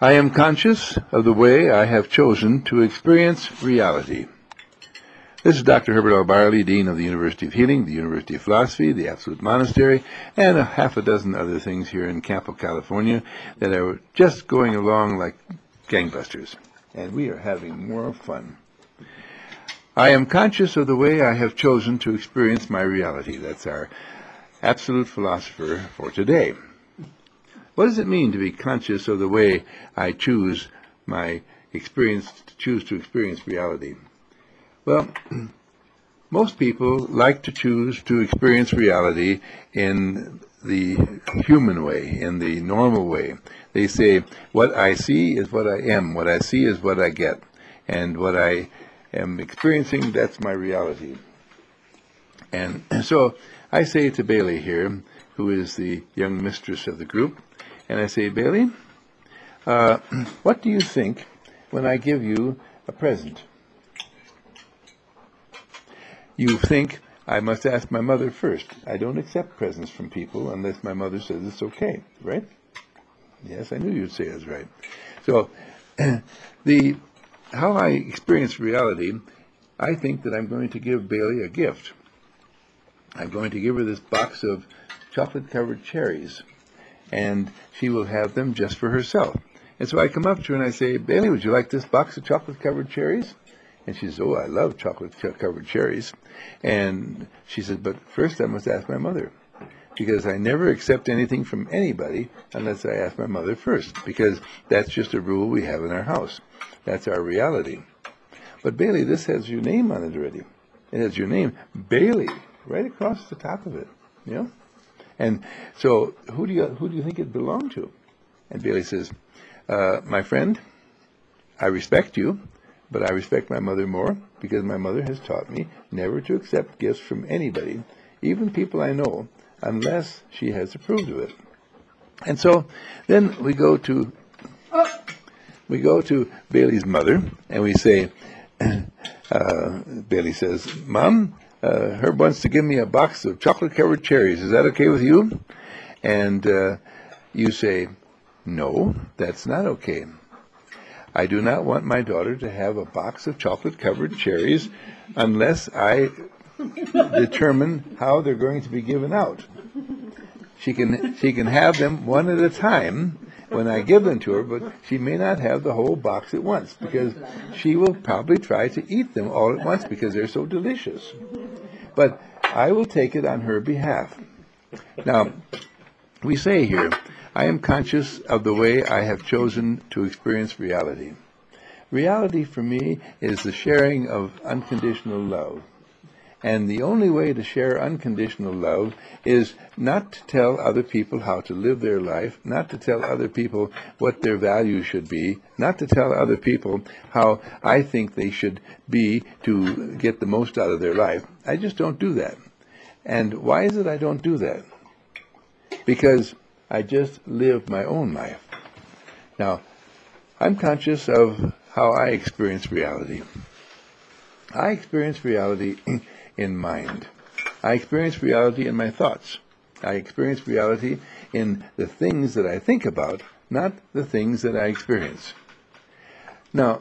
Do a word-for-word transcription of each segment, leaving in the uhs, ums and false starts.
I am conscious of the way I have chosen to experience reality. This is Doctor Herbert L. Barley, Dean of the University of Healing, the University of Philosophy, the Absolute Monastery, and a half a dozen other things here in Campo, California that are just going along like gangbusters. And we are having more fun. I am conscious of the way I have chosen to experience my reality. That's our absolute philosopher for today. What does it mean to be conscious of the way I choose my experience, to choose to experience reality? Well, most people like to choose to experience reality in the human way, in the normal way. They say, what I see is what I am, what I see is what I get, and what I am experiencing, that's my reality. And so I say to Bailey here, who is the young mistress of the group, and I say, Bailey, uh, what do you think when I give you a present? You think I must ask my mother first. I don't accept presents from people unless my mother says it's okay, right? Yes, I knew you'd say it's right. So the how I experience reality, I think that I'm going to give Bailey a gift. I'm going to give her this box of chocolate-covered cherries, and she will have them just for herself. And so I come up to her and I say, Bailey, would you like this box of chocolate-covered cherries? And she says, oh, I love chocolate-covered cherries. And she says, but first I must ask my mother, because I never accept anything from anybody unless I ask my mother first, because that's just a rule we have in our house. That's our reality. But Bailey, this has your name on it already. It has your name, Bailey, right across the top of it. You know? And so who do you who do you think it belonged to? And Bailey says, uh, my friend, I respect you, but I respect my mother more because my mother has taught me never to accept gifts from anybody, even people I know, unless she has approved of it. And so then we go to we go to Bailey's mother and we say, uh, Bailey says, Mom, Uh, Herb wants to give me a box of chocolate-covered cherries. Is that okay with you? And uh, you say, no, that's not okay. I do not want my daughter to have a box of chocolate-covered cherries unless I determine how they're going to be given out. She can, she can have them one at a time when I give them to her, but she may not have the whole box at once because she will probably try to eat them all at once because they're so delicious. But I will take it on her behalf. Now, we say here, I am conscious of the way I have chosen to experience reality. Reality for me is the sharing of unconditional love. And the only way to share unconditional love is not to tell other people how to live their life, not to tell other people what their values should be, not to tell other people how I think they should be to get the most out of their life. I just don't do that. And why is it I don't do that? Because I just live my own life. Now, I'm conscious of how I experience reality. I experience reality in mind. I experience reality in my thoughts. I experience reality in the things that I think about, not the things that I experience. Now,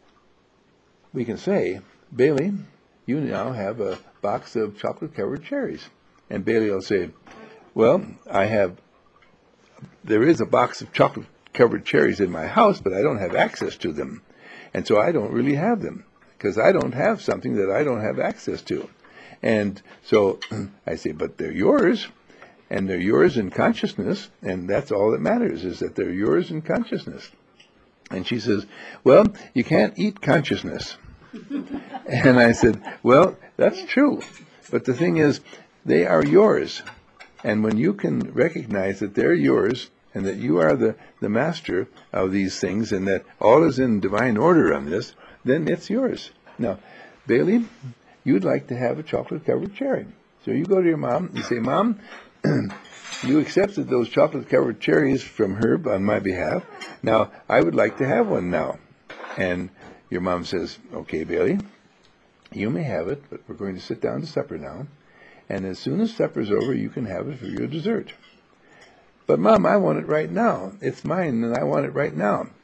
we can say, Bailey, you now have a box of chocolate-covered cherries. And Bailey will say, well, I have, there is a box of chocolate-covered cherries in my house, but I don't have access to them. And so I don't really have them, because I don't have something that I don't have access to. And so I say, but they're yours, and they're yours in consciousness, and that's all that matters, is that they're yours in consciousness. And she says, well, you can't eat consciousness. And I said, well, that's true, but the thing is, they are yours. And when you can recognize that they're yours, and that you are the, the master of these things, and that all is in divine order on this, then it's yours. Now, Bailey, you'd like to have a chocolate-covered cherry. So you go to your mom, you say, Mom, you accepted those chocolate-covered cherries from Herb on my behalf. Now, I would like to have one now. And your mom says, okay, Bailey, you may have it, but we're going to sit down to supper now. And as soon as supper's over, you can have it for your dessert. But, Mom, I want it right now. It's mine, and I want it right now.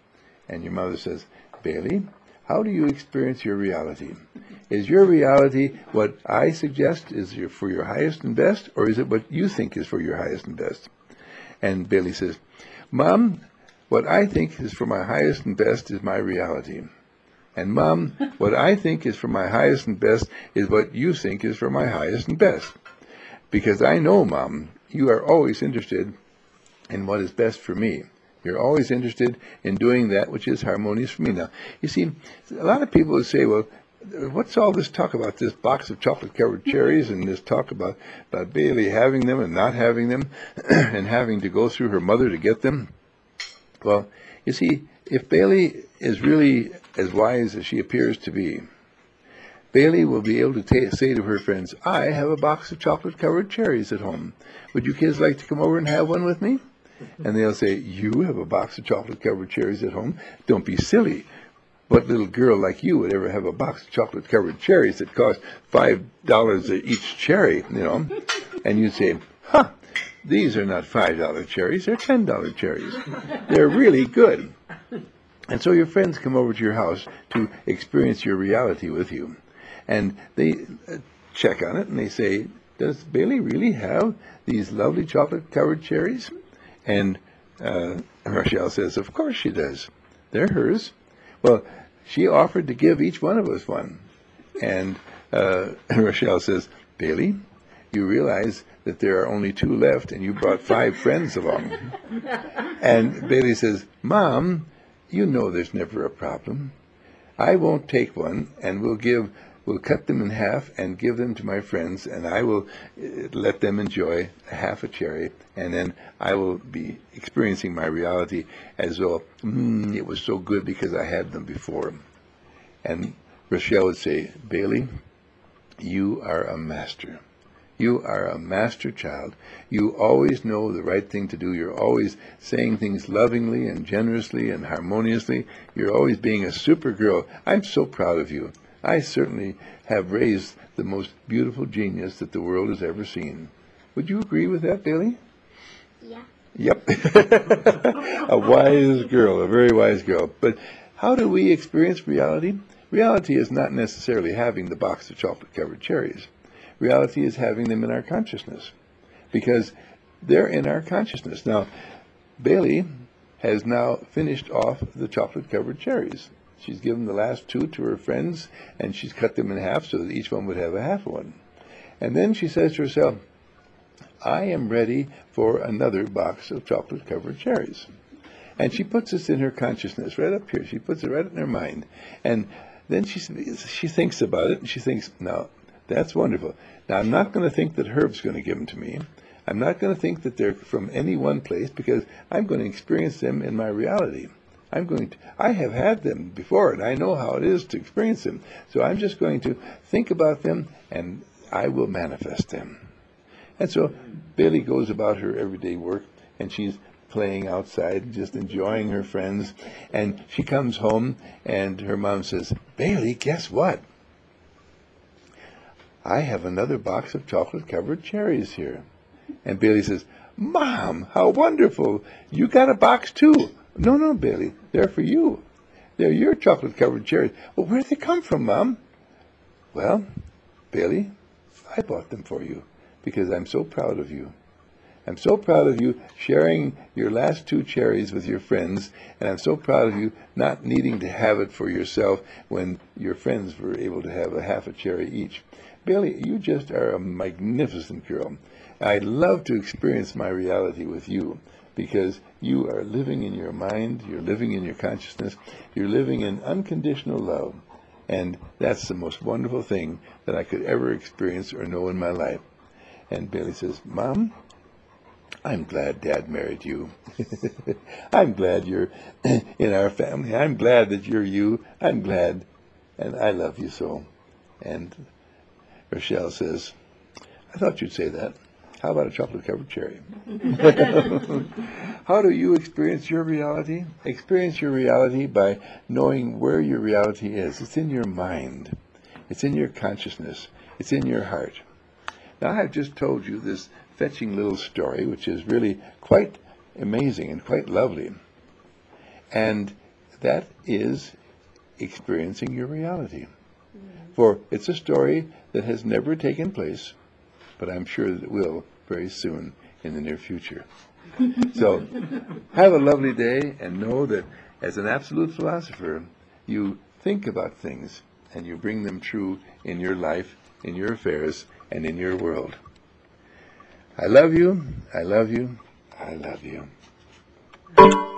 And your mother says, Bailey, how do you experience your reality? Is your reality what I suggest is your, for your highest and best, or is it what you think is for your highest and best? And Bailey says, Mom, what I think is for my highest and best is my reality. And Mom, what I think is for my highest and best is what you think is for my highest and best. Because I know, Mom, you are always interested in what is best for me. You're always interested in doing that which is harmonious for me. Now, you see, a lot of people would say, well, what's all this talk about this box of chocolate-covered cherries and this talk about, about Bailey having them and not having them and having to go through her mother to get them? Well, you see, if Bailey is really as wise as she appears to be, Bailey will be able to ta- say to her friends, I have a box of chocolate-covered cherries at home. Would you kids like to come over and have one with me? And they'll say, you have a box of chocolate-covered cherries at home? Don't be silly. What little girl like you would ever have a box of chocolate-covered cherries that cost five dollars each cherry, you know? And you'd say, huh, these are not five dollar cherries, they're ten dollar cherries. They're really good. And so your friends come over to your house to experience your reality with you. And they check on it and they say, does Bailey really have these lovely chocolate-covered cherries? And uh, Rochelle says, of course she does. They're hers. Well, she offered to give each one of us one. And uh, Rochelle says, Bailey, you realize that there are only two left and you brought five friends along. And Bailey says, Mom, you know there's never a problem. I won't take one, and we'll give We'll cut them in half and give them to my friends, and I will uh, let them enjoy a half a cherry, and then I will be experiencing my reality as though mm, it was so good because I had them before. And Rochelle would say, Bailey, you are a master. You are a master child. You always know the right thing to do. You're always saying things lovingly and generously and harmoniously. You're always being a super girl. I'm so proud of you. I certainly have raised the most beautiful genius that the world has ever seen. Would you agree with that, Bailey? Yeah. Yep. A wise girl, a very wise girl. But how do we experience reality? Reality is not necessarily having the box of chocolate-covered cherries. Reality is having them in our consciousness, because they're in our consciousness. Now, Bailey has now finished off the chocolate-covered cherries. She's given the last two to her friends, and she's cut them in half so that each one would have a half one. And then she says to herself, I am ready for another box of chocolate-covered cherries. And she puts this in her consciousness, right up here. She puts it right in her mind. And then she, she thinks about it, and she thinks, now, that's wonderful. Now, I'm not going to think that Herb's going to give them to me. I'm not going to think that they're from any one place, because I'm going to experience them in my reality. I'm going to, I have had them before, and I know how it is to experience them. So I'm just going to think about them, and I will manifest them. And so Bailey goes about her everyday work, and she's playing outside, just enjoying her friends. And she comes home, and her mom says, Bailey, guess what? I have another box of chocolate-covered cherries here. And Bailey says, Mom, how wonderful. You got a box too. No, no, Bailey, they're for you. They're your chocolate-covered cherries. Well, where'd they come from, Mom? Well, Bailey, I bought them for you because I'm so proud of you. I'm so proud of you sharing your last two cherries with your friends, and I'm so proud of you not needing to have it for yourself when your friends were able to have a half a cherry each. Bailey, you just are a magnificent girl. I'd love to experience my reality with you, because you are living in your mind, you're living in your consciousness, you're living in unconditional love. And that's the most wonderful thing that I could ever experience or know in my life. And Bailey says, Mom, I'm glad Dad married you. I'm glad you're in our family. I'm glad that you're you. I'm glad, and I love you so. And Rochelle says, I thought you'd say that. How about a chocolate-covered cherry? How do you experience your reality? Experience your reality by knowing where your reality is. It's in your mind. It's in your consciousness. It's in your heart. Now, I've just told you this fetching little story, which is really quite amazing and quite lovely. And that is experiencing your reality. For it's a story that has never taken place, but I'm sure that it will very soon in the near future. So have a lovely day, and know that as an absolute philosopher, you think about things and you bring them true in your life, in your affairs, and in your world. I love you, I love you, I love you.